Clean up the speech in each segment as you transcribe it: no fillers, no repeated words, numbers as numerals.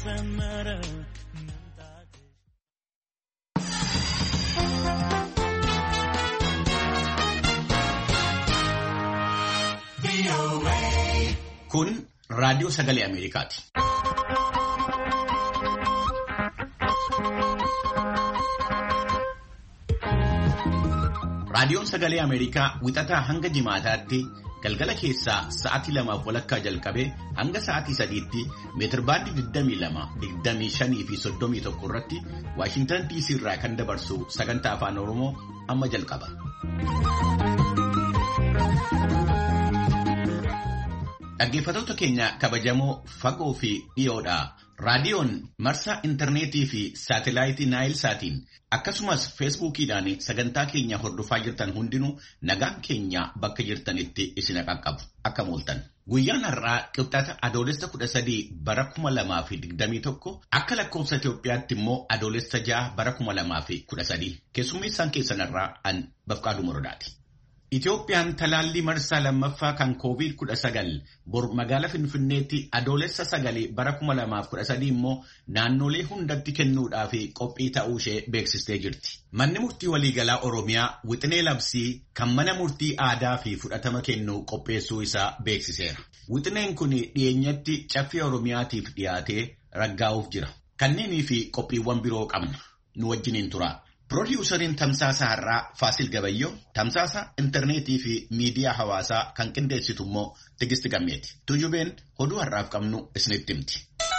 Kun raadiyoo sagalee Ameerikaati. Raadiyoon sagalee Ameerikaa wixataa hanga jimaataatti galgala keessaa sa'aatii 2:00 jalqabee hanga sa'aatii 3:00 meetirbaandii 22, 25 fi 31 irratti Waashintan DC irraa kan dabarsu sagantaa afaan Oromoo amma jalqaba. Dhaggeeffattoota keenya kabajamoo fagoo fi dhiyoodha. Raadiyoon marsaa intarneetii fi saatelaayitii Naayilsaatiin akkasumas feesbuukiidhaan sagantaa keenya hordofaa jirtan hundinuu nagaan keenya bakka jirtanitti isin qaqqabu akka mooltan. Guyyaan har'aa qibxata adoolessa 13 bara 2021 akka lakkoofsa Itoophiyaatti immoo adoolessa 6 bara 2013 keessummeessaan keessanirraa an Bafqaaduu Morodaati. Itoophiyaan talaallii marsaa lammaffaa kan COVID-19 bor magaalaa Finfinneetti adoolessa 9 bara 2013 immoo naannolee hundatti kennuudhaaf qophii ta'uu ishee beeksistee jirti. Manni murtii waliigalaa Oromiyaa wixinee labsii kan mana murtii aadaa fi fudhatama kennu qopheessuu isaa beeksiseera. Wixineen kun dhiyeenyatti caffee Oromiyaatiif dhiyaatee raggaa'uuf jira. Kanneenii fi qophiiwwan biroo qabna. Nu wajjiniin tura. Piroodyuusariin tamsaasa har'aa Faasil Gabayyoo, tamsaasa intarneetii fi miidiyaa hawaasaa kan qindeessitu immoo Tigisti Gammeeti. Tuujubeen oduu har'aaf qabnu isinitti himti.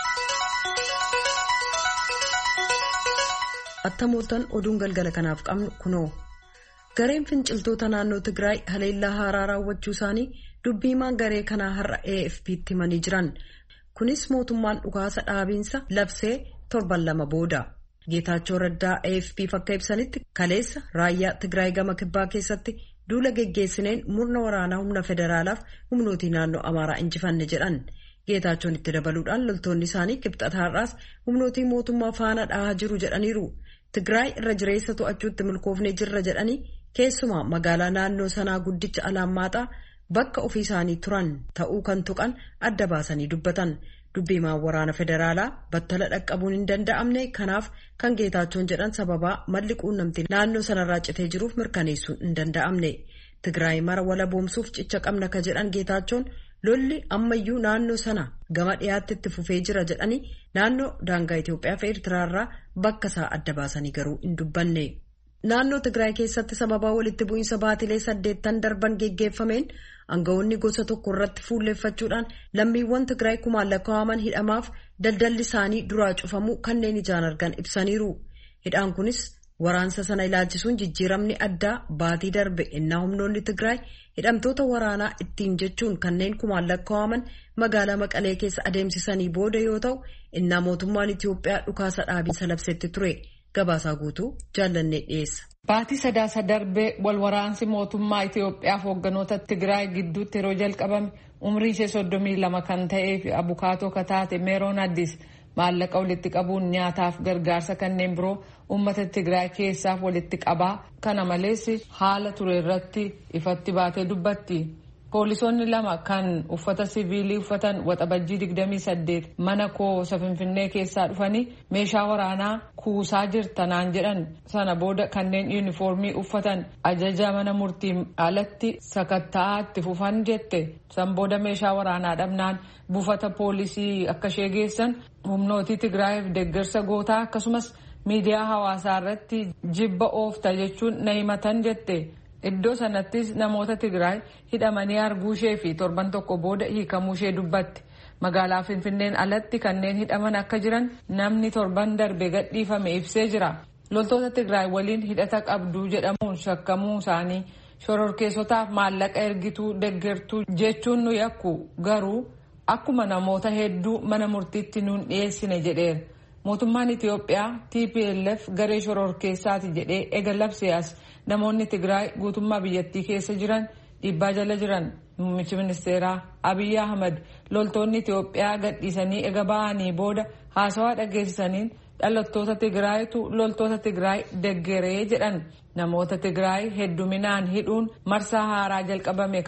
Attamooltan oduun galgala kanaaf qabnu kunoo. Gareen finciltoota naannoo Tigraay haleellaa haaraa raawwachuu isaanii dubbiimaan garee kanaa har'a AFP'tti himanii jiran. Kunis mootummaan dhukaasa dhaabiinsa labsee torban 2 booda. Geetaachoo Raddaa AFP'f akka ibsanitti kaleessa raayyaa Tigraay gama kibbaa keessatti duula geggeessineen murna waraanaa humna federaalaaf humnootii naannoo Amaaraa injifanne jedhan. Geetaachoon itti dabaluudhaan loltoonni isaanii kibxata har'aas humnootii mootummaa faana dhahaa jiru jedhaniiru. Tigraay irra jireessa to'achuutti milkoofnee jirra jedhanii keessumaa magaalaa naannoo sanaa guddicha Alaammaaxaa bakka ofii isaanii turan ta'uu kan tuqan adda baasanii dubbatan. Dubbiimaan waraana federaalaa battala dhaqqabuun hin danda'amne kanaaf kan Geetaachoon jedhan sababaa malli quunnamtii naannoo sanarraa citee jiruuf mirkaneessuun hin danda'amne. Tigraay mara wala boomsuuf cicha qabna ka jedhan Geetaachoon lolli ammayyuu naannoo sana gama dhiyaatti itti fufee jira jedhanii naannoo daangaa Itoophiyaa fi Eertiraarraa bakka isaa adda baasanii garuu hin dubbanne. Naannoo Tigraay keessatti sababaa walitti bu'iinsa baatilee 8 darban geggeeffameen aangawoonni gosa tokko irratti fuulleeffachuudhaan lammiiwwan Tigraay kumaan lakkaa'aman hidhamaaf daldalli isaanii duraa cufamuu kanneen ijaan argan ibsaniiru. Hidhaan kunis waraansa sana ilaalchisuun jijjiiramni addaa baatii darbe innaa humnoonni Tigraay hidhamtoota waraanaa ittiin jechuun kanneen kumaan lakkaa'aman magaalaa Maqalee keessa adeemsisanii booda yoo ta'u innaa mootummaan Itoophiyaa dhukaasa dhaabiinsa labsetti ture. Gabaasaa guutuu jaallannee dhiyeessa. Baatii sadaasa darbee wal waraansi mootummaa Itoophiyaaf hoogganoota Tigraay gidduutti yeroo jalqabame umrii ishee 32 kan ta'ee fi abukaatoo kataate Meeroon Addis maallaqa walitti qabuun nyaataaf gargaarsa kanneen biroo uummata Tigraay keessaaf walitti qabaa kana malees haala ture irratti ifatti baatee dubbatti. Poolisoonni 2 kan uffata siviilii uffatan waxabajjii 28 mana koosa Finfinnee keessaa dhufanii meeshaa waraanaa kuusaa jirtanaan jedhan sana booda kanneen yuunifoormii uffatan ajaja mana murtiin alatti sakatta'aa itti fufan jette. San booda meeshaa waraanaa dhabnaan buufata poolisii akka ishee geessan humnootii Tigraayiif deeggarsa gootaa akkasumas miidiyaa hawaasaa irratti jibba oofta jechuun na himatan jette. Iddoo sanattis namoota Tigraay hidhamanii arguu ishee fi torban tokko booda hiikamuu ishee dubbatti. Magaalaa Finfinneen alatti kanneen hidhaman akka jiran namni torban darbe gadhiifame ibsee jira. Loltoota Tigraay waliin hidhata qabduu jedhamuun shakkamuu isaanii shororkeessotaaf maallaqa ergituu deeggartuu jechuun nu yakku garuu akkuma namoota hedduu mana murtiitti nuun dhiyeessine jedheera. Mootummaan Itoophiyaa TPLF garee shororkeessaati jedhee ega labsee as namoonni Tigraay guutummaa biyyattii keessa jiran dhiibbaa jala jiran. Muummichi ministeeraa Abiy Ahmed loltoonni Itoophiyaa gadhiisanii ega ba'anii booda haasawaa dhageessisaniin dhalattoota Tigraayitu loltoota Tigraay deeggaree jedhan. Namoota Tigraay hedduminaan hidhuun marsaa haaraa jalqabame kan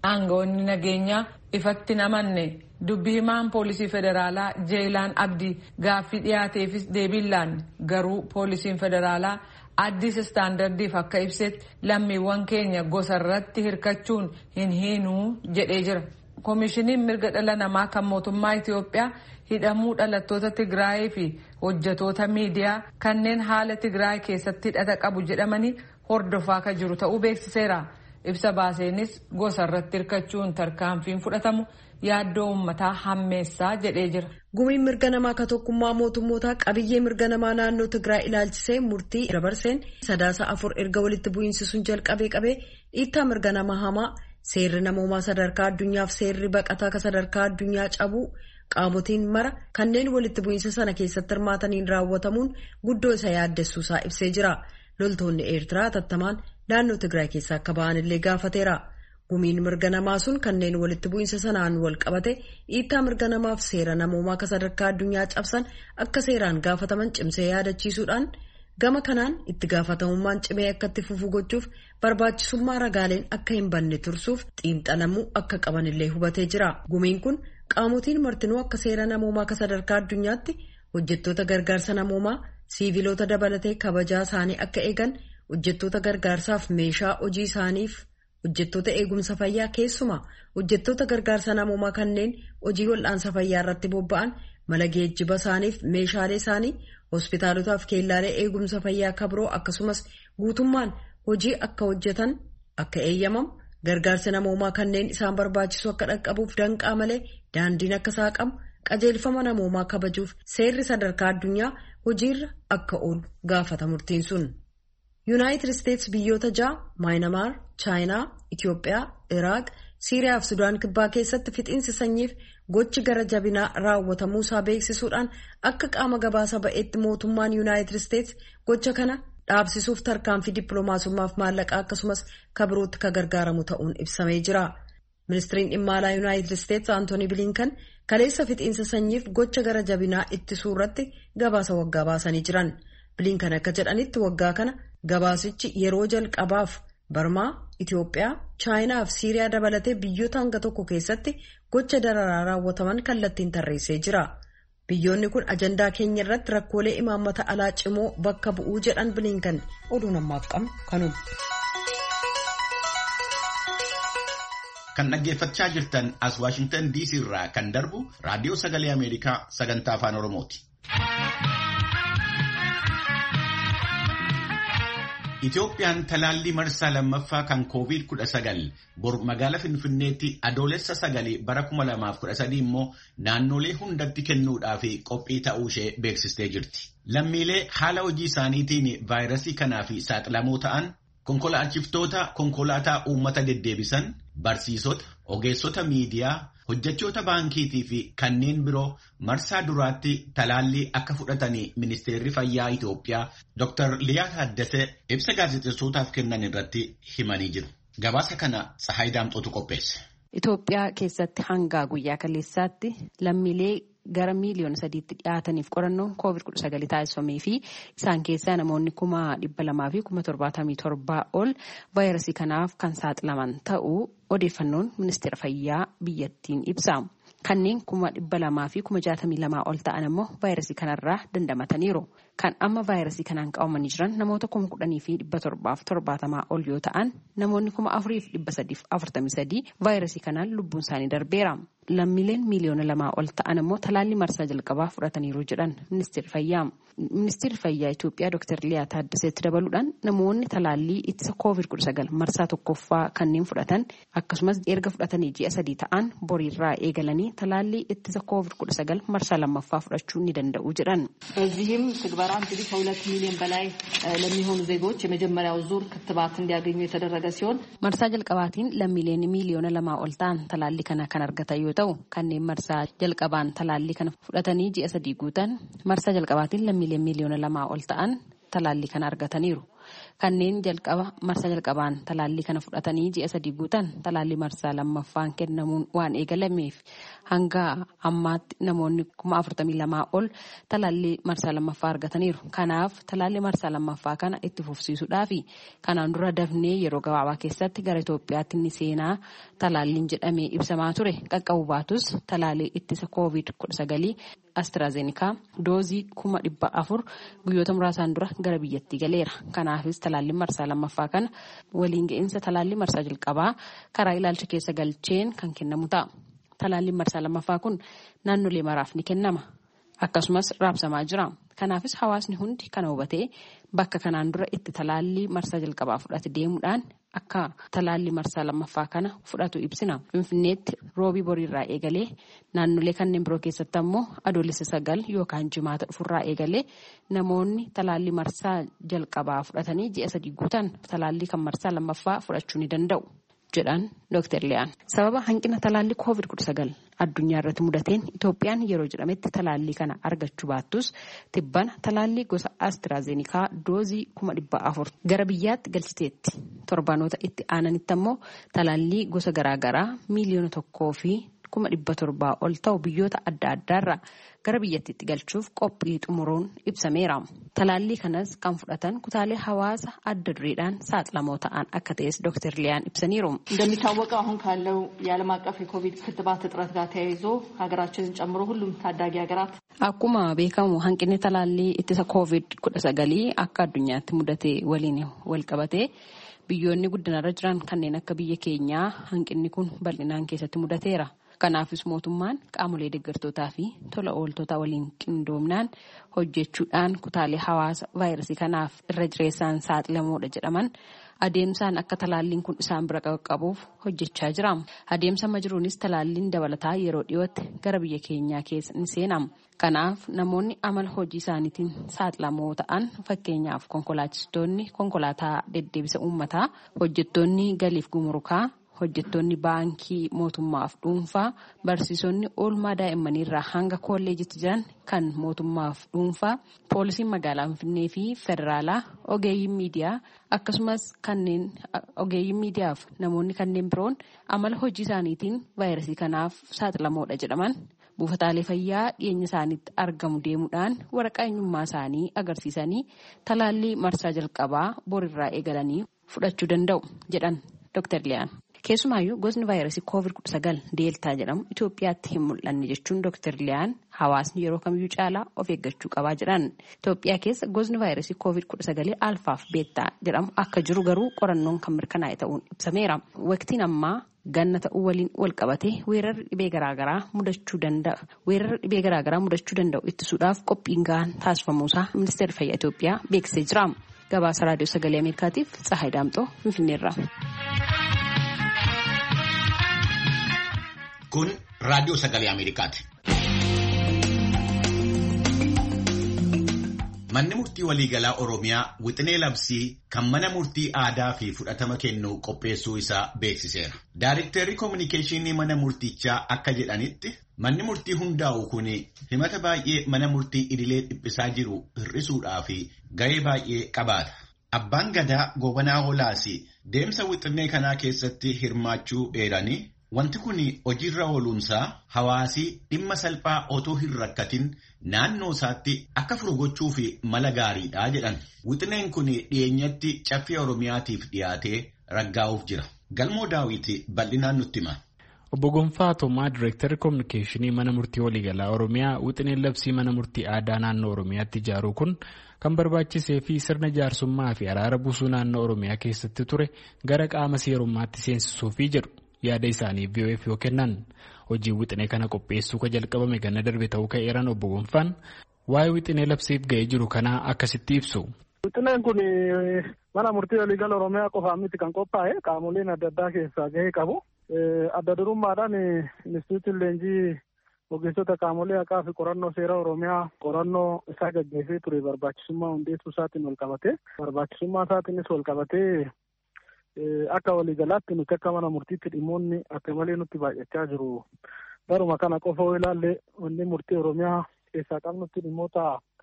aangawoonni nageenyaa ifatti namanne. Dubbi himaan poolisii federaalaa Jeelaan Abdii gaaffii dhiyaateefis deebiin garuu poolisiin federaalaa addis istaandardiif akka ibsetti lammiiwwan keenya gosa irratti hirkachuun hin hiinuu jedhee jira. Koomishiniin mirga dhala namaa kan mootummaa Itiyoophiyaa hidhamuu dhalattoota Tigraayii fi hojjetoota miidiyaa kanneen haala Tigraay keessatti hidhata qabu jedhamanii hordofaa kan jiru ta'uu beeksiseera. Ibsa baaseenis gosa irratti hirkachuun tarkaanfiin fudhatamu yaaddoo uummataa hammeessaa jedhee jira. Gumiin mirga namaa ka tokkummaa mootummootaa qabiyyee mirga namaa naannoo Tigraay ilaalchisee murtii dabarseen 3 erga walitti bu'iinsi sun jalqabee dhiittaa mirga namaa hamaa seerri namoomaa sadarkaa addunyaaf seerri baqataa ka sadarkaa addunyaa cabuu qaamotiin mara kanneen walitti bu'iinsa sana keessatti hirmaataniin raawwatamuun guddoo isa yaaddessuusaa ibsee jira. Loltoonni Eertiraa tattamaan naannoo Tigraay keessaa akka ba'an illee gaafateera. Gumiin mirga namaa sun kanneen walitti bu'iinsa sanaan wal qabate dhiittaa mirga namaaf seera namoomaa ka sadarkaa addunyaa cabsan akka seeraan gaafataman cimsee yaadachiisuudhaan gama kanaan itti gaafatamummaan cimee akka itti fufu gochuuf barbaachisummaa ragaaleen akka hin banne tursuuf xiinxalamuu akka qaban illee hubatee jira. Gumiin kun qaamotiin martinuu akka seera namoomaa ka sadarkaa addunyaatti hojjettoota gargaarsa namoomaa siiviloota dabalatee kabajaa isaanii akka eegan hojjettoota gargaarsaaf meeshaa hojii isaaniif hojjettoota eegumsa fayyaa keessumaa hojjettoota gargaarsa namoomaa kanneen hojii wal'aansa fayyaa irratti bobba'an mala geejjiba isaaniif meeshaalee isaanii hospitaalotaaf keellaalee eegumsa fayyaa kabroo akkasumas guutummaan hojii akka hojjetan akka eeyyamamu gargaarsa namoomaa kanneen isaan barbaachisu akka dhaqqabuuf danqaa malee daandiin akka saaqamu qajeelfama namoomaa kabajuuf seerri sadarkaa addunyaa hojiirra akka oolu gaafata murtiin sun. Yuunaayitid Isteetsi biyyoota 6 Maayinamaar, Chaayinaa, Itiyoophiyaa, Iraaq, Siiriyaa fi Sudaan kibbaa keessatti fixiinsi sanyiif gochi gara jabinaa raawwatamuu isaa beeksisuudhaan akka qaama gabaasa ba'eetti mootummaan Yuunaayitid Isteetsi gocha kana dhaabsisuuf tarkaanfii dippiloomaasummaaf maallaqaa akkasumas kabirootti ka gargaaramu ta'uun ibsamee jira. Ministiriin dhimma alaa Yuunaayitid Isteetsi Antoonii Bilinkan kaleessa fixiinsa sanyiif gocha gara jabinaa ittisuu irratti gabaasa waggaa baasanii jiran. Bilinkan akka jedhanitti waggaa kana gabaasichi yeroo jalqabaaf Barmaa, Itiyoophiyaa, Chaayinaa fi Siiriyaa dabalatee biyyoota hanga tokko keessatti gocha dararaa raawwataman kallattiin tarreessee jira. Biyyoonni kun ajandaa keenya irratti rakkoolee imaammata alaa cimoo bakka bu'uu jedhan Bilinkan oduu namaaf qabnu kanuma. Kan dhaggeeffachaa jirtan as Waashingtan DC irraa kan darbu raadiyoo sagalee Ameerikaa sagantaa afaan Oromooti. Itoophiyaan talaallii marsaa lammaffaa kan COVID-19 bor magaalaa Finfinneetti adoolessa 9 bara 2013 immoo naannolee hundatti kennuudhaaf qophii ta'uu ishee beeksistee jirti. Lammiilee haala hojii isaaniitiin vaayirasii kanaaf saaxilamoo ta'an konkolaachiftoota konkolaataa uummata deddeebisan, barsiisota, ogeessota miidiyaa, hojjechoota baankiitii fi kanneen biroo marsaa duraatti talaallii akka fudhatanii ministeerri fayyaa Itoophiyaa Dr. Liyaa Taaddasee ibsa gaazexeessootaaf kennan irratti himanii jiru. Gabaasa kana Tsahaay Daamxootu qopheesse. Itoophiyaa keessatti hanga guyyaa kaleessaatti lammiilee gara miiliyoona 3tti dhiyaataniif qorannoo COVID-19 taasifamee fi isaan keessaa namoonni 277,077 ol vaayirasii kanaaf kan saaxilaman ta'uu odeeffannoon ministeera fayyaa biyyattiin ibsa. Kanneen 262,062 ol ta'an immoo vaayirasii kanarraa dandamataniiru. Kan amma vaayirasii kanaan qabamanii jiran namoota 10,770 ol yoo ta'an namoonni 4,343 vaayirasii kanaan lubbuun isaanii darbeera. Lammiileen miiliyoona 2 ol ta'an immoo talaallii marsaa jalqabaa fudhataniiru jedhan ministeerri fayyaa. Ministeerri fayyaa Itoophiyaa Dr. Liyaa Taaddaseetti dabaluudhaan namoonni talaallii ittisa COVID-19 marsaa tokkoffaa kanneen fudhatan akkasumas erga fudhatanii ji'a 3 ta'an boriirraa eegalanii talaallii ittisa COVID-19 marsaa lammaffaa fudhachuu ni danda'u jedhan. በዚህም ትግበራ እንግዲህ ከ2 ሚሊዮን በላይ ለሚሆኑ ዜጎች የመጀመሪያው ዙር ክትባት እንዲያገኙ የተደረገ ሲሆን መርሳ ጀልቀባቲን ለሚሊዮን ሚሊዮን ለማ ኦልታን talaallii kana kan argatan yoo ta'u kanneen marsaa jalqabaan talaallii kana fudhatanii ji'a 3 guutan marsaa jalqabaatiin lammiileen miiliyoona 2 ol ta'an talaallii kana argataniiru. Kanneen marsaa jalqabaan talaallii kana fudhatanii ji'a 3 guutan talaallii marsaa lammaffaan kennamuun waan eegalameef hanga ammaatti namoonni 42,000 ol talaallii marsaa lammaffaa argataniiru. Kanaaf talaallii marsaa lammaffaa kana itti fufsiisuudhaaf kanaan dura dafnee yeroo gabaabaa keessatti gara Itoophiyaatti ni seenaa talaalliin jedhamee ibsamaa ture. Qaqqabu baatus talaallii ittisa COVID-19 AstraZeneca doozii 400,000 guyyoota muraasaan dura gara biyyattii galeera. Kanaafis talaalliin marsaa lammaffaa kana waliin ga'iinsa talaallii marsaa jalqabaa karaa ilaalcha keessa galcheen kan kennamu ta'a. Talaalliin marsaa lammaffaa kun naannolee maraaf ni kennama. Akkasumas raabsamaa jira. Kanaafis hawaasni hundi kana hubatee bakka kanaan dura itti talaallii marsaa jalqabaa fudhate deemuudhaan akka talaallii marsaa lammaffaa kana fudhatu ibsina. Finfinneetti roobii boriirraa eegalee naannolee kanneen biroo keessatti ammoo adoolessa 9 yookaan jimaata dhufurraa eegalee namoonni talaallii marsaa jalqabaa fudhatanii ji'a 3 guutan talaallii kan marsaa lammaffaa fudhachuu ni danda'u jedhan Dr. Liyaan. Sababa hanqina talaallii COVID-19 addunyaa irratti mudateen Itoophiyaan yeroo jedhametti talaallii kana argachuu baattus tibbana talaallii gosa AstraZeneca doozii 400,000 gara biyyaatti galchiteetti. Torbaanota itti aananitti ammoo talaallii gosa garaagaraa miliyoona 1,700,000 ol ta'u biyyoota adda addaarraa gara biyyattiitti galchuuf qophii xumuruun ibsameera. Talaallii kanas kan fudhatan kutaalee hawaasa adda dureedhaan saaxilamoo ta'an akka ta'es Dr. Liyaan ibsaniiru. እንደሚታወቀው አሁን ካለው የዓለም አቀፍ የኮቪድ ክትባት እጥረት ጋር ተያይዞ ሀገራችንን ጨምሮ ሁሉም ታዳጊ ሀገራት akkuma beekamu hanqinni talaallii ittisa COVID-19 akka addunyaatti mudate waliin wal qabate biyyoonni guddinarra jiran kanneen akka biyya keenyaa hanqinni kun bal'inaan keessatti mudateera. Kanaafis mootummaan qaamolee deeggartootaa fi tola ooltota waliin qindoomnaan hojjechuudhaan kutaalee hawaasa vaayirasii kanaaf irra jireessaan saaxilamoodha jedhaman adeemsaan akka talaalliin kun isaan bira qaqqabuuf hojjechaa jira. Adeemsa amma jiruunis talaalliin dabalataa yeroo dhiyootti gara biyya keenyaa keessa ni seenama. Kanaaf namoonni amala hojii isaaniitiin saaxilamoo ta'an fakkeenyaaf konkolaachistoonni konkolaataa deddeebisa uummataa, hojjettoonni galiif gumurukaa, hojjettoonni baankii mootummaaf dhuunfaa, barsiisonni oolmaa daa'immaniirraa hanga kolleejitti jiran kan mootummaaf dhuunfaa, poolisiin magaalaa Finfinnee fi federaalaa, ogeeyyiin miidiyaa akkasumas ogeeyyiin miidiyaaf namoonni kanneen biroon amala hojii isaaniitiin vaayirasii kanaaf saaxilamoodha jedhaman buufataalee fayyaa dhiyeenya isaaniitti argamu deemuudhaan waraqaa eenyummaa isaanii agarsiisanii talaallii marsaa jalqabaa borirraa eegalanii fudhachuu danda'u jedhan Dr. Liyaan. Keessumaayyuu gosni vaayirasii COVID-19 deeltaa jedhamu Itoophiyaatti hin mul'anne jechuun Dr. Liyaan hawaasni yeroo kamiyyuu caalaa of eeggachuu qabaa jedhan. Itoophiyaa keessa gosni vaayirasii COVID-19 alfaaf beettaa jedhamu akka jiru garuu qorannoon kan mirkanaa'e ta'uun ibsameera. Waqtiin ammaa ganna ta'uu waliin wal qabatee weerarri dhibee garaagaraa mudachuu danda'u ittisuudhaaf qophiin gahaan taasifamuusaa ministeerri fayyaa Itoophiyaa beeksisee jira. Gabaasa raadiyoo sagalee Ameerikaatiif Tsahaay Daamxoo Finfinneerra. Kun raadiyoo sagalee Ameerikaati. Manni murtii waliigalaa Oromiyaa wixinee labsii kan mana murtii aadaa fi fudhatama kennu qopheessuu isaa beeksiseera. Daariktarri koominikeeshinii mana murtichaa akka jedhanitti manni murtii hundaa'u kun himata baay'ee mana murtii idilee dhiphisaa jiru hir'isuudhaa fi gahee baay'ee qabaata. Abbaan Gadaa Gobanaa Holaas deemsa wixinee kanaa keessatti hirmaachuu eeranii wanti kun hojiirra ooluunsaa hawaasi dhimma salphaa otoo hin rakkatin naannoo isaatti akka furu gochuu fi mala gaariidha jedhan. Wixineen kun dhiyeenyatti caffee Oromiyaatiif dhiyaatee raggaa'uuf jira. Galmoo Daawit bal'inaan nutti hima. Obbo Gonfaa Toomaa Direektarri Koominikeeshinii Mana Murtii Waliigalaa Oromiyaa wixineen labsii Mana Murtii Aadaa naannoo Oromiyaatti ijaaruu kun kan barbaachisee fi sirna jaarsummaa fi araara buusuu naannoo Oromiyaa keessatti ture gara qaama seerummaatti seensisuufii jedhu. Yaada isaanii VOF yoo kennan hojii wixinee kana qopheessuu ka jalqabame ganna darbe ta'uu ka'eeran Obbo Gonfaan waa'ee wixinee labsiif ga'ee jiru kanaa akkasitti ibsu. Wixineen kun mana murtii waliigala Oromiyaa qofaan miti kan qophaa'e qaamoleen adda addaa keessaa gahee qabu. Adda durummaadhaan Inistituutiin Leenjii ogeessota qaamolee haqaa fi qorannoo seera Oromiyaa qorannoo isaa gaggeessee ture barbaachisummaa hundeessuu isaatiin wal qabate barbaachisummaa isaatiinis wal qabatee akka waliigalaatti nuti akka mana murtiitti dhimmoonni akka malee nutti baay'achaa jiru. Baruma kana qofa yoo ilaalle wanni murtii Oromiyaa keessaa qabnutti dhimmoota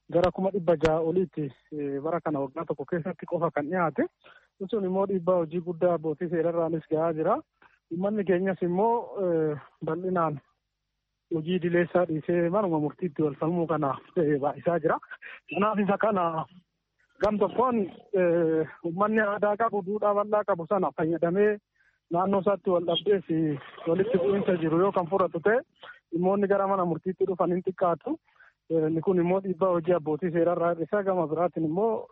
gara 600 oliitti bara kana waggaa tokko keessatti qofa kan dhiyaate. Sun immoo dhiibbaa hojii guddaa abbootii seerarraanis gahaa jira. Uummanni keenyas immoo bal'inaan hojii dileessaa dhiisee manuma murtiitti wal falmuu kana baay'isaa jira. Kanaaf isa kana gam tokkoon uummanni aadaa qabu, duudhaa bal'aa qabu sana fayyadamee naannoo isaatti wal dhabdees walitti bu'iinsa jiru yoo kan fudhatu ta'e dhimmoonni gara mana murtiitti dhufan hin xiqqaatu. Inni kun immoo dhiibbaa hojii abbootii seerarraa hir'isaa, gama biraatiin immoo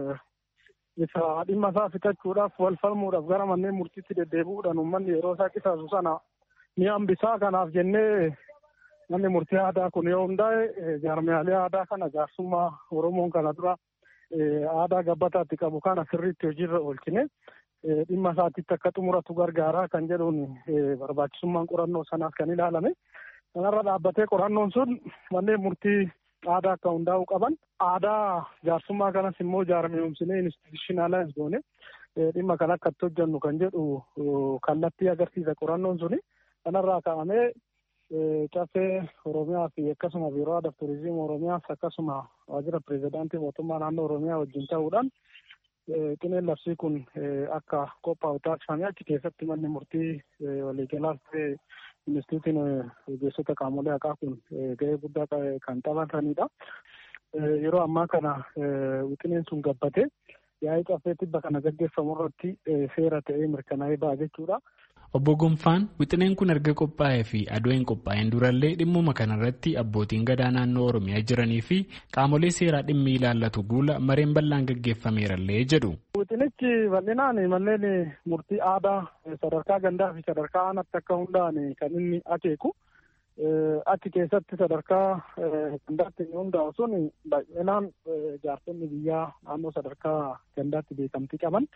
isa dhimma isaa fixachuudhaaf wal falmuudhaaf gara manneen murtiitti deddeebi'uudhaan uummanni yeroo isaa qisaasu sana ni hambisaa. Kanaaf jennee manni murtii aadaa kun yoo hundaa'e jaarmiyaalee aadaa kana jaarsummaa Oromoon kana dura aadaa gabbataatti qabu kana sirriitti hojiirra oolchine dhimma isaatitti akka xumuratu gargaaraa kan jedhuun barbaachisummaan qorannoo sanaaf kan ilaalame. Kanarra dhaabbatee qorannoon sun manneen murtii aadaa akka hundaa'uu qaban, aadaa jaarsummaa kanas immoo jaarmiyoomsinee institutionalize goone dhimma kan akka itti hojjennu kan jedhu kallattii agarsiisa qorannoon suni. Kanarraa ka'amee caffee Oromiyaa fi akkasuma biiroo aadaa fi turizimii Oromiyaas akkasuma waajjira pirezidaantii mootummaa naannoo Oromiyaa wajjin ta'uudhaan qineen labsii kun akka qophaa'u taasifamee achi keessatti manni murtii waliigalaas ta'e Instituutiin ogeessota qaamolee haqaa kun gahee guddaa kan taphatanidha. Yeroo ammaa kana wixineen sun gabbate yaa'ii caffee tibba kana gaggeeffamu irratti seera ta'ee mirkanaa'ee ba'a jechuudha. Obbo Gonfaan wixineen kun erga qophaa'ee fi adoo hin qophaa'in durallee dhimmuma kanarratti abbootiin gadaa naannoo Oromiyaa jiranii fi qaamolee seeraa dhimmi ilaallatu guula mareen bal'aan gaggeeffameerallee jedhu. Wixinichi bal'inaan manneen murtii aadaa sadarkaa gandaa fi sadarkaa aanaatti akka hundaa'an kan inni akeeku. Achi keessatti sadarkaa gandaatti inni hundaa'u sun bal'inaan jaarsonni biyyaa naannoo sadarkaa gandaatti beekamtii qaban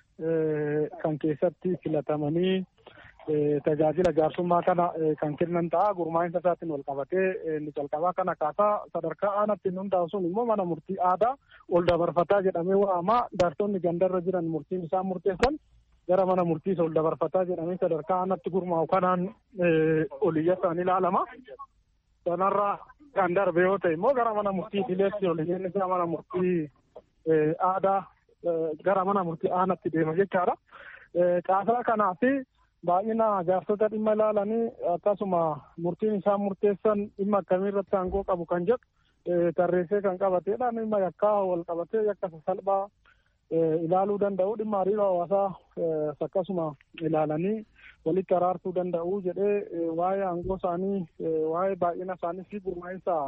kan keessatti filatamanii tajaajila jaarsummaa kana kan kennan ta'a. Gurmaa'insa isaatiin wal qabatee inni jalqabaa kana kaasaa sadarkaa aanaatti inni hundaa'u sun immoo mana murtii aadaa ol dabarfataa jedhamee waamamaa. Jaarsonni gandarra jiran murtiin isaan murteessan gara mana murtiis ol dabarfataa jedhamee sadarkaa aanaatti gurmaa'u kanaan oliyyattaan ilaalama. Sanarraa kan darbe yoo ta'e immoo gara mana murtii idileetti oliyyeen isaa mana murtii aadaa gara mana murtii aanaatti deema jechaadha. Caasaa kanaaf baay'ina jaarsota dhimma ilaalanii akkasuma murtiin isaan murteessan dhimma akkamii irratti aangoo qabu kan jedhu tarreessee kan qabateedha. Dhimma yakkaa wal qabatee yakka salphaa ilaaluu danda'u, dhimma hariiroo hawaasaa akkasuma ilaalanii walitti araarsuu danda'u jedhee waa'ee aangoo isaanii, waa'ee baay'ina isaanii fi gurmaa'insa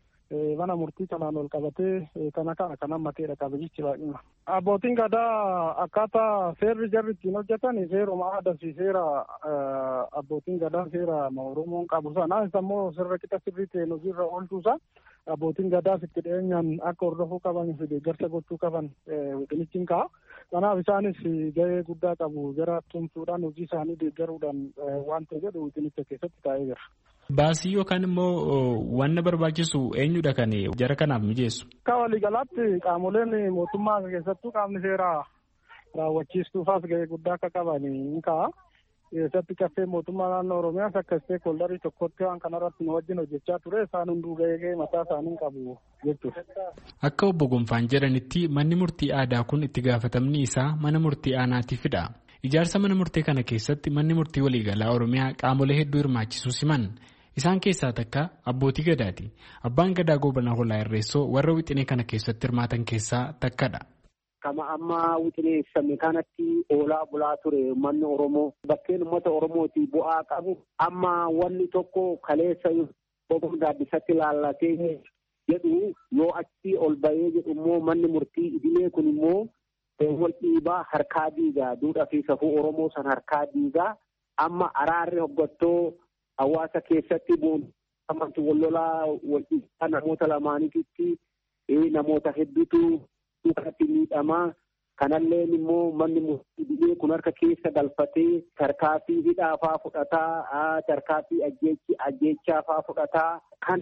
mana murtii kanaan wal qabatee kana kan hammateedha qabiyyichaa baay'ina. Abbootiin gadaa akkaataa seerri jarri ittiin hojjetan seeruma aadaa fi seera abbootiin gadaa seera Oromoon qabu sana immoo sirra qixa sirrii ta'een hojiirra oolchuusaa abbootiin gadaas itti dhiyeenyaan akka hordofuu qaban fi deeggarsa gochuu qaban wixinichiin ka'a. Kanaaf isaanis gahee guddaa qabu jara tumsuudhaan hojii isaanii deeggaruudhaan waan ta'e jedhu wixinicha keessatti taa'ee jira. Baasii yookaan immoo wanna barbaachisu eenyudha kan jara kanaaf mijeessu? Akka waliigalaatti qaamoleen mootummaa keessattuu qaamni seeraa raawwachiistuufaas gahee guddaa akka qaban ni ka'a. Keessatti caffee mootummaa naannoo Oromiyaas akka isteekholdarii tokkotti waan kanarratti nu wajjin hojjechaa ture isaan hunduu gahee mataa isaanii qabu jechuudha. Akka obbo Gonfaan jedhanitti manni murtii aadaa kun itti gaafatamni isaa mana murtii aanaatiifidha. Ijaarsa mana murtee kana keessatti manni murtii waliigalaa Oromiyaa qaamolee hedduu hirmaachisuu siman. Isaan keessaa takka abbootii gadaati. Abbaan gadaa Goobana Hoolaa Irreessoo warra wixinee kana keessatti hirmaatan keessaa takkadha. Kama amma wixineessame kanatti oolaa bulaa ture uummanni Oromoo bakkeen uummata Oromooti bu'aa qabu amma wanni tokko kaleessa boqon gaaddisatti laallatee jedhu yoo achi ol bahee jedhu immoo manni murtii idilee kun immoo wal dhiibaa harkaa diigaa duudhaa fi safuu Oromoo san harkaa diigaa amma araarri hoggattoo hawaasa keessatti boonamatti wallolaa wal dhiibaa namoota lamaanitti namoota hedduutu kanatti miidhamaa kanallee immoo manni murtii idilee kun harka keessa galfatee tarkaanfii hidhaafaa fudhataa tarkaanfii ajjeechaafaa fudhataa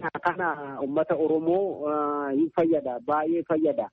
kana uummata Oromoo hin fayyada baay'ee fayyada.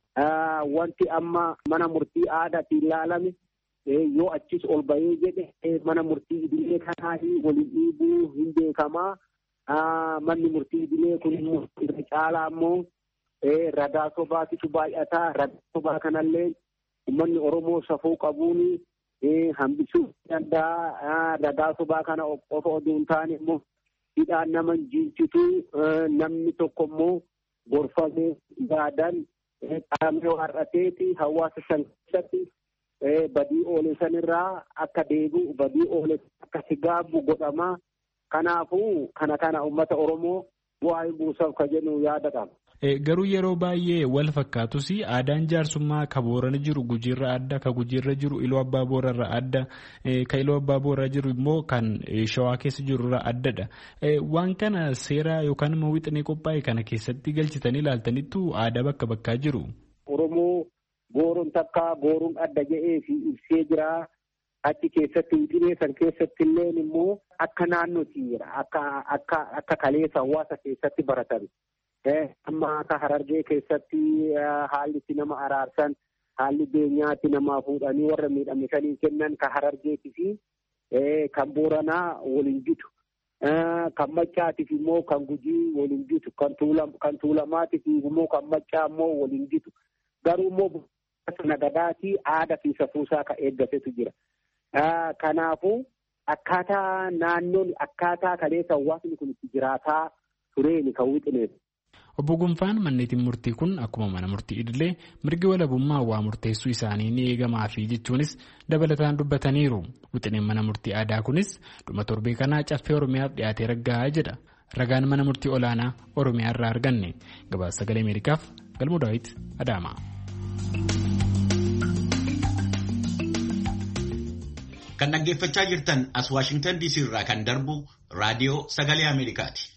Wanti amma mana murtii aadaatiin ilaalame yoo achis ol bahee jedhe mana murtii idilee kanaa waliin dhiibuu hin beekamaa. Manni murtii idilee kun immoo irra caalaa immoo ragaa sobaatitu baay'ataa. Ragaa sobaa kanallee uummanni Oromoo safuu qabuun hambisuu danda'a. Ragaa sobaa kana qofa oduu hin taane immoo hidhaan nama jiinsitu namni tokko immoo gorfamee yaadan qaamee har'ateeti hawaasa san keessatti badii oole sanirraa akka deebi'u badii oole akka sigaabu godhama. Kanaafuu kana uummata Oromoo bu'aa buusaaf ka jennu yaada qaba. Garuu yeroo baay'ee wal fakkaatus aadaan jaarsummaa ka Boorana jiru Gujiirra adda, ka Gujiirra jiru Iluu Abbaa Boorarra adda, ka Iluu Abbaa Booraa jiru immoo kan Shawaa keessa jirurra addadha. Waan kana seera yookaan immoo wixinee qophaa'e kana keessatti galchitanii ilaaltanittu aadaa bakka bakkaa jiru. Oromoo Gooroon takka Gooruun adda jedhee fi ibsee jira. Achi keessatti wixinee san keessatti illee immoo akka naannootti jira. Akka kaleessa hawaasa keessatti baratan. Amma akka Harargee keessatti haalli itti nama araarsan, haalli beenyaatti nama fuudhanii warra miidhame sanii kennan ka Harargeetii fi kan Booranaa waliin jitu. Kan Maccaatiif immoo kan Gujii waliin jitu. Kan Tuulamaatiif immoo kan Maccaa immoo waliin jitu. Garuu immoo nagadaatii aadaa fi safuusaa ka eeggatetu jira. Kanaafuu akkaataa naannoon akkaataa kaleessa hawaasni kun itti jiraataa tureeni kan wixineef. Obbo Gonfaan manneetiin murtii kun akkuma mana murtii idilee mirgi walabummaa waa murteessuu isaanii ni eegamaafi jechuunis dabalataan dubbataniiru. Wixineen mana murtii aadaa kunis dhuma torbee kanaa caffee Oromiyaaf dhiyaatee raggaa'aa jedha. Ragaan mana murtii olaanaa Oromiyaa irraa arganne. Gabaasa Sagalee Ameerikaaf Galmoo Daawit Adaama. Kan dhaggeeffachaa jirtan as Waashingtan DC irraa kan darbu raadiyoo Sagalee Ameerikaati.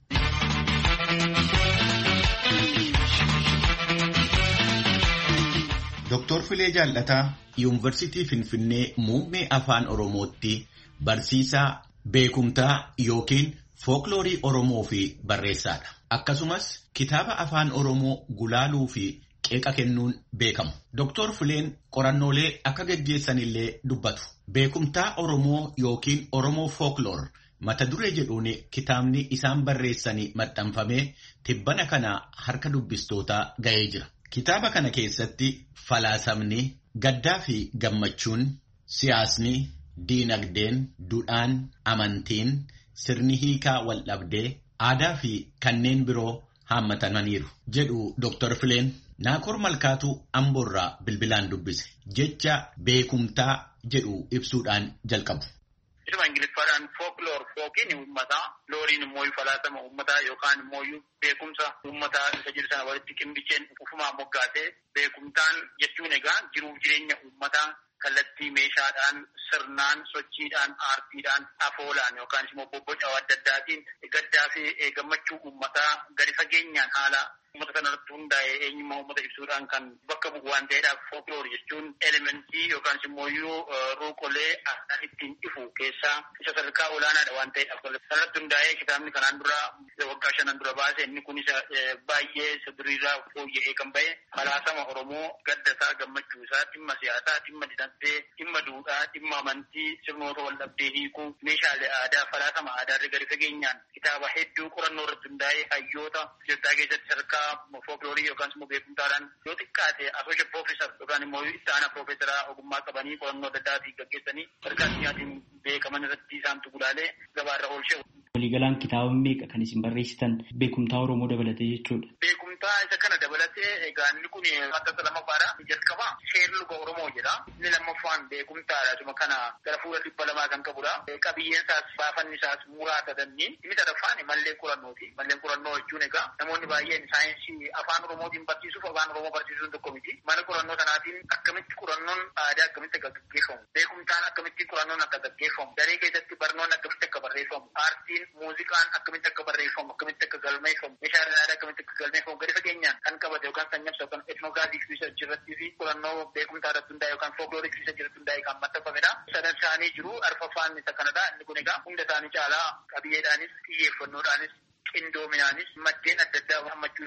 Dr. Filee Jaallataa Yuunivarsiitii Finfinnee muummee afaan Oromootti barsiisaa beekumtaa yookiin fookiloorii Oromoo fi barreessaadha. Akkasumas kitaaba afaan Oromoo gulaaluu fi qeeqa kennuun beekamu. Dr. Fileen qorannoolee akka geggeessanillee dubbatu. Beekumtaa Oromoo yookiin Oromoo fookloor mata duree jedhuun kitaabni isaan barreessanii maxxanfamee tibbana kana harka dubbistootaa ga'ee jira. Kitaaba kana keessatti falaasamni, gaddaa fi gammachuun, siyaasni, diinagdeen, duudhaan, amantiin, sirni hiikaa wal dhabdee, aadaa fi kanneen biroo haammatamaniiru jedhu Dr. Fileen. Naakoor Malkaatu Amboorraa bilbilaan dubbise. Jecha beekumtaa jedhu ibsuudhaan jalqabu. Isuma Ingiliffaadhaan fookloor fookiin uummataa, looriin immoo falaasama uummataa yookaan immoo beekumsa uummataa isa jiru sana walitti qinbicheen ufumaan moggaasee beekumtaan jechuun egaa jiruuf jireenya uummataa kallattii meeshaadhaan, sirnaan, sochiidhaan, aartiidhaan, afoolaan yookaan immoo bobboca adda addaatiin gaddaa fi gammachuu uummataa gadi fageenyaan haala uummata sanarratti hundaa'ee eenyummaa uummata ibsuudhaan kan bakka bu'u waan ta'eedhaaf fookloor jechuun elementii yookaan immoo ruuqolee aadaan ittiin ifu keessaa isa sadarkaa olaanaadha waan ta'eedhaaf sanarratti hundaa'ee kitaabni kanaan dura waggaa 5 dura baase inni kun isa baay'ee sirriirraa fooyya'ee kan ba'e falaasama Oromoo gaddasaa gammachuu isaa dhimma siyaasaa dhimma dinagdee dhimma duudhaa dhimma amantii sirnoota wal dhabdee hiikuu meeshaalee aadaa falaasama aadaa gadi fageenyaan kitaaba hedduu qorannoo irratti hundaa'ee hayyoota Itoophiyaa keessatti sadarkaa fookiloorii yookaan immoo beekumtaadhaan yoo xiqqaate asooshee piroofeesar yookaan immoo itti aanaa piroofeesaraa ogummaa qabanii qorannoo adda addaatiin gaggeessanii sadarkaa addunyaatiin beekaman irratti isaantu gulaalee gabaarra oolchee. Waliigalaan kitaaba meeqa kan isin barreessitan beekumtaa Oromoo dabalatee jechuudha. Beekumtaa isa kana dabalatee egaa inni kun maxxansa lammaffaadha. Jalqaba seerri luga Oromoo jedha. Inni lammaffaan beekumtaadha. Suma kana gara fuula 200 kan qabudha. Qabiyyeen isaas baafanni isaas muraasa danniin. Inni sadaffaan malleen qorannooti. Malleen qorannoo jechuun egaa namoonni baay'een saayinsii afaan Oromootiin barsiisuuf afaan Oromoo barsiisuun tokko miti. Mana qorannoo sanaatiin akkamitti qorannoon aadaa akkamitti akka gaggeeffamu. Beekumtaan akkamitti qorannoon akka gaggeeffamu. Daree keessatti barnoon akkamitti akka barreeffamu. Aartiin muuziqaan akkamitti akka barreeffamu akkamitti akka galmeeffamu meeshaaleen aadaa akkamitti akka galmeeffamu gadi fageenyaan kan qabate yookaan sanyabsa yookaan etnoogiraafii riisarchii irratti fi qorannoo beekumtaa irratti hundaa'e yookaan fookiloorii riisarchii irratti hundaa'e kan maxxanfamedha. Sadan isaanii jiru arfaffaan isa kanadha. Inni kun egaa hunda isaanii caalaa qabiyyeedhaanis xiyyeeffannoodhaanis qindoominaanis maddeen adda addaa hammachuudhaan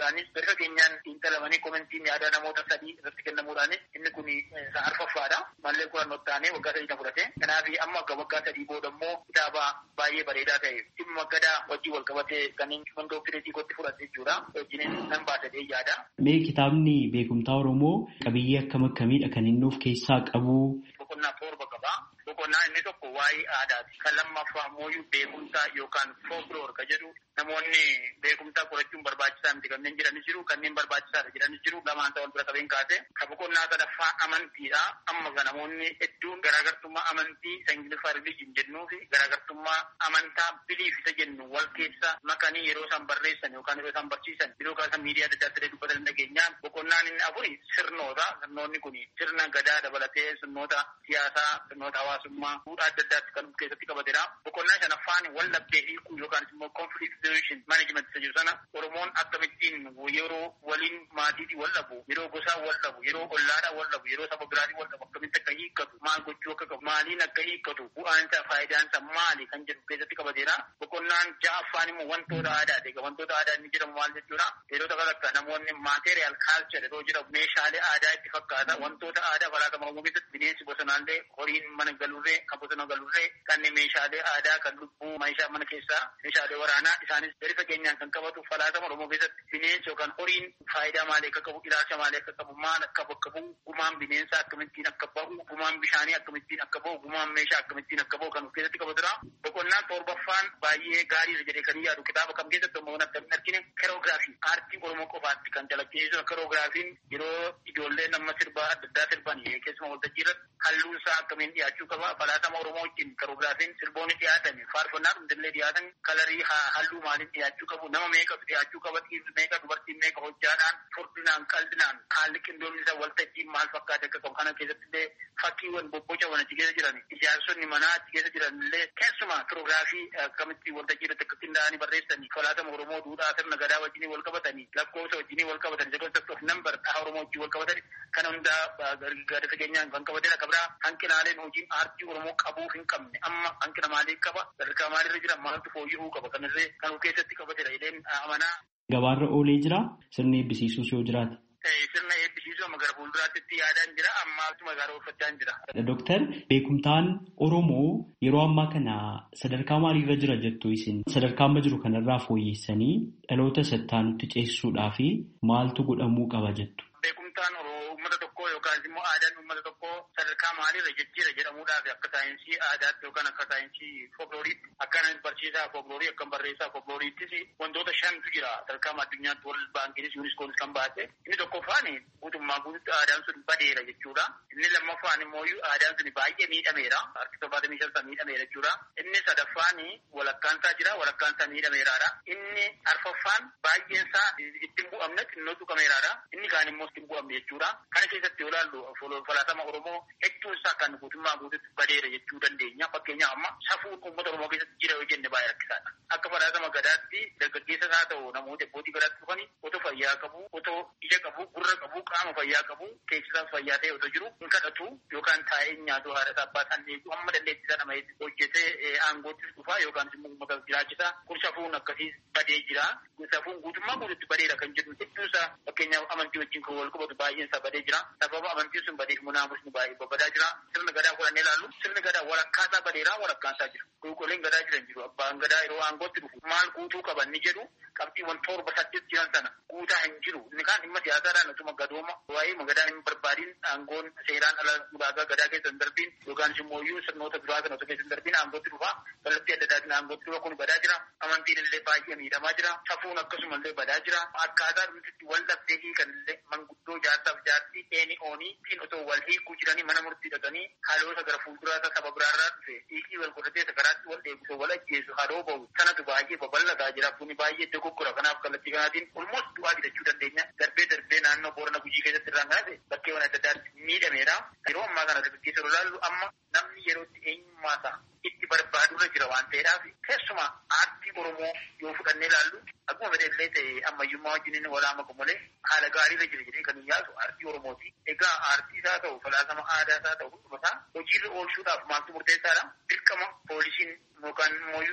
kennamuudhaanis bifa keenyaan xiinxalamanii komentiin yaada namoota sadii irratti kennamuudhaanis inni kun arfaffaadha. Mallee qorannoo taanee waggaa sadii fudhate. Kanaaf amma waggaa sadii booda immoo kitaaba baay'ee bareedaa ta'e dhimma gadaa wajjin wal qabatee kanneen dooktireetii gotti fudhate jechuudha. Wajjin nan baasadee yaada. Mee kitaabni beekumtaa Oromoo qabiyyee akkam akkamiidha kan inni of keessaa qabu? Boqonnaa torba qaba. Boqonnaa inni tokko waa'ee aadaati. Kan lammaffaa mooyyuu beekumtaa yookaan folkloor ka jedhu namoonni beekumtaa qorachuun barbaachisaa miti kanneen jiranis jiru kanneen barbaachisaadha jiranis jiru lamaan ta'an bira qabeen kaase. Kan boqonnaa sadaffaa amantiidha. Amma kan namoonni hedduun garaagartummaa amantii Ingiliffaa religion jennuu fi garaagartummaa amantaa biliif isa jennu wal keessa makanii yeroo isaan barreessan yookaan yeroo isaan barsiisan yeroo kaasan miidiyaa adda addaa dubbatan dhageenyaan boqonnaan inni afuri sirnoota. Sirnoonni kun sirna gadaa dabalatee sirnoota siyaasaa sirnoota hawaasummaa fuudhaa adda addaatti kan of keessatti qabatedha. Boqonnaa shanaffaan wal dhabdee hiikuu yookaan immoo conflict resolution management isa jiru sana Oromoon akkamittiin yeroo waliin maatiitii wal dhabu yeroo gosaa wal dhabu yeroo ollaadhaa wal dhabu yeroo saba biraatii wal dhabu akkamitti akka hiikkatu maal gochuu akka qabu maaliin akka hiikkatu bu'aansaa faayidaansaa maali kan jedhu keessatti qabatedha. Boqonnaan ja'affaan immoo wantoota aadaati. Wantoota aadaa inni jedhamu maal jechuudha? Yeroo akka namoonni material culture yeroo jedhamu meeshaalee aadaa itti fakkaata wantoota aadaa falaatama Oromoo keessatti bineensi bosonaallee horiin mana galurree kan bosona galurree kanneen meeshaalee aadaa kan lubbuu meeshaa mana keessaa meeshaalee waraanaa isaanis gadi fageenyaan kan qabatu falaatama Oromoo keessatti bineensi yookaan horiin faayidaa maalii akka qabu ilaalcha maalii akka qabu maal akka bakka bu'u gumaan bineensaa akkamittiin akka bahu gumaan bishaanii akkamittiin akka bahu gumaan meeshaa akkamittiin akka bahu kan of keessatti qabatudha. Boqonnaan torbaffaan baay'ee gaariidha jedhee kan yaadu kitaaba kam keessatti immoo akkamittiin argine keroogiraafii aartii Oromoo qofaatti kan calaqqisiisu keroogiraafiin yeroo ijoolleen amma sirbaa adda addaa sirban keessumaa waltajjii irratti halluun isaa akkamiin dhiyaachuu qaba falaatama Oromoo wajjin keroogiraafiin sirboonni dhiyaatan faarfannaa hundillee dhiyaatan kalarii halluu maaliin dhiyaachuu qabu nama meeqatu dhiyaachuu qaba dhiirri meeqa dubartiin meeqa hojjaadhaan furdinaan qalbinaan haalli qindoomni isaa waltajjiin maal fakkaate akka qabu kana keessatti illee fakkiiwwan bobbocawwan achi keessa jiran ijaarsonni manaa achi keessa jiran illee keessumaa keroogiraafii akkamitti waltajjii irratti akka qindaa'anii barreessanii falaatama Oromoo duudhaa sirna gadaa wajjinii wal qabatanii lakkoofsa wajjinii wal qabatanii sekoonsepti of nambar dhaha Oromoo wajjin wal qabatanii kana hundaa gadi fageenyaan kan qabatedha. Kabraa hanqinaaleen hojiin aartii Oromoo qabuuf hin qabne amma hanqina maalii qaba sadarkaa maalirra jira maaltu fooyya'uu qaba kanarree kan of keessatti qabatedha jedheen amanaa. Gabaarra oolee jira sirni eebbisiisuus yoo jiraate. Sirna eebbisiisuu amma gara fuulduraatti yaadaan jira ammaatuma gara oolfachaa jira. Dooktar beekumtaan Oromoo yeroo ammaa kana sadarkaa maaliirra jira jettu isin sadarkaa amma jiru kanarraa fooyyessanii dhaloota sattaanutti ceesisuudhaaf maaltu godhamuu qaba jettu. Beekumtaan uummata tokkoo yookaan immoo aadaan uummata tokkoo sadarkaa maaliirra jira jedhamuudhaaf akka saayinsii aadaatti yookaan akka saayinsii folklooriitti akka barsiisaa folkloorii akka barreessaa folklooriittis wantoota shantu jira sadarkaa addunyaatti wal baankiinis yuuniskoonis kan baase inni tokkoffaan guutummaa guututti aadaan sun badeera jechuudha. Inni lammaffaan immoo aadaan sun baay'ee miidhameera harki 75 miidhameera jechuudha. Inni sadaffaan walakkaansaa jira walakkaansaa miidhameeraadha. Inni arfaffaan baay'eensaa ittiin bu'amne xinnoo tuqameeraadha. Inni kaan immoo ittiin bu'amne jechuudha. Kana keessatti yoo ilaallu falaatama Oromoo hedduun isaa kan guutummaa guututti badeera jechuu dandeenya. Fakkeenyaaf amma safuun uummata Oromoo keessatti jira yoo jenne baay'ee rakkisaadha. Akka falaatama gadaatti dargaggeessa isaa ta'u namoota abbootii gadaatti dhufanii otoo fayyaa qabu, otoo ija qabu, gurra qabu, qaama fayyaa qabu, keessisaaf fayyaa ta'e otoo jiru hin kadhatu yookaan taa'ee nyaatu haadha isaa abbaa isaan eegu amma dandeettii isaa nama hojjetee aangoottis dhufaa yookaan immoo uummata jiraachisaa kun safuun akkasii badee jira. Safuun guutummaa guututti badeera kan jedhu hedduusaa fakkeenyaaf amantii wajjin kan wal qabatu baay'een isaa badee jira. Sababa amantiin sun badeef munaamusni baay'ee babbadaa jira. Sirna gadaa fudhannee ilaallu sirni gadaa walakkaasaa badeeraa walakkaasaa jiru. Qulqulleen gadaa jiran jiru. Abbaan gadaa yeroo aangootti dhufu maal guutuu qaban ni jedhu qabxiiwwan 7-8 jiran sana guutaa hin jiru. Inni kaan dhimma siyaasaadhaan utuma gadooma waa'ee magadaan hin barbaadiin aangoon seeraan ala ulaagaa gadaa keessa hin darbiin yookaan immoo sirnoota duraa sana osoo keessa hin darbiin aangootti dhufa. Kallattii adda addaatiin aangootti dhufa kun badaa jira. Amantiin illee baay'ee miidhamaa jira. Safuun akkasuma illee badaa jira. Akkaataa dhumtitti wal dhabdee hiikan illee manguddoo jaarsaaf jaartii eeni oonii ittiin otoo wal hiikuu jiranii mana murtii dhaqanii haalota gara fuulduraata saba biraarraa dhufe hiikii wal godhatee sakaraatti wal eegusa wal ajjeesu haroo bahu sanatu baay'ee babal'ataa jira kuni baay'ee dogoggora kanaaf kallattii kanaatiin olmoos du'aa fidachuu dandeenya darbee naannoo Boorana Gujii keessatti irraan kanate bakkeewwan adda addaatti miidhameera yeroo ammaa kana dargaggeessa ilaallu amma namni yerootti eenyummaasaa itti barbaadurra jira waan ta'eedhaaf keessumaa aartii Oromoo yoo fudhannee ilaallu akkuma fedheellee ta'e ammayyummaa wajjin walaama malee haala gaariirra jira jedhee kan hin yaasu aartii Oromooti. Egaa aartii isaa ta'u falaasama aadaa isaa ta'u hundumasaa hojiirra oolchuudhaaf maaltu murteessaadha? Dirqama poolisiin yookaan immoo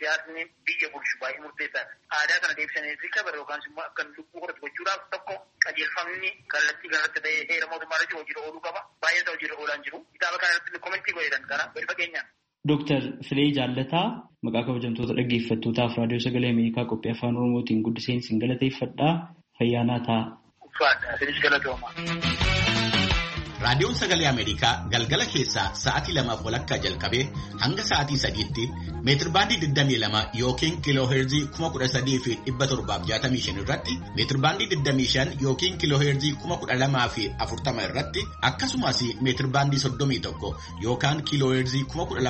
siyaasni biyya bulchu baay'ee murteessaadha. Aadaa kana deebisanii rikabara yookaan immoo akka lubbuu horatu gochuudhaaf tokko qajeelfamni kallattii kanarratti ta'ee heera mootummaa irratti hojiirra ooluu qaba. Baay'ee hojiirra oolaan jiru. Kitaaba kana irratti komentii godhan karaa gadi fageenyaan. Dooktar Filee Jaallataa maqaa kabajamtoota dhaggeeffattootaaf raadiyoo sagalee Ameerikaa qophii afaan Oromootiin guddiseen isin galateeffadhaa. Fayyaanaa ta'a. Isinis galatooma. Raadiyoon Sagalee Ameerikaa galgala keessaa sa'aatii 2:00 jalqabee hanga sa'aatii 3:00tti meetirbaandii 22 yookiin kiilooheerzii 13,765 irratti meetirbaandii 25 yookiin kiilooheerzii 12,040 irratti akkasumas meetirbaandii 31 yookaan kiilooheerzii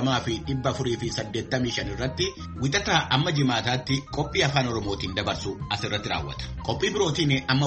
12,485 irratti wixataa amma jimaataatti qophii afaan Oromootiin dabarsu asirratti raawwata. Qophii birootiin amma